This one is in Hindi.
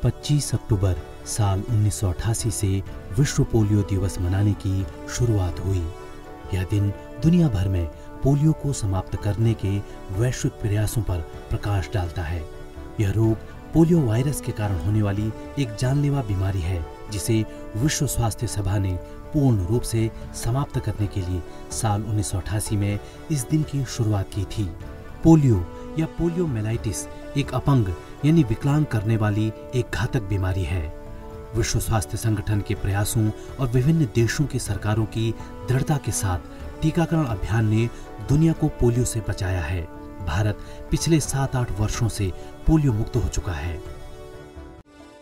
25 अक्टूबर साल 1988 से विश्व पोलियो दिवस मनाने की शुरुआत हुई। यह दिन दुनिया भर में पोलियो को समाप्त करने के वैश्विक प्रयासों पर प्रकाश डालता है। यह रोग पोलियो वायरस के कारण होने वाली एक जानलेवा बीमारी है, जिसे विश्व स्वास्थ्य सभा ने पूर्ण रूप से समाप्त करने के लिए साल 1988 में इस दिन की शुरुआत की थी। पोलियो या पोलियोमेलाइटिस एक अपंग यानी विकलांग करने वाली एक घातक बीमारी है। विश्व स्वास्थ्य संगठन के प्रयासों और विभिन्न देशों की सरकारों की दृढ़ता के साथ टीकाकरण अभियान ने दुनिया को पोलियो से बचाया है। भारत पिछले 7-8 वर्षों से पोलियो मुक्त हो चुका है।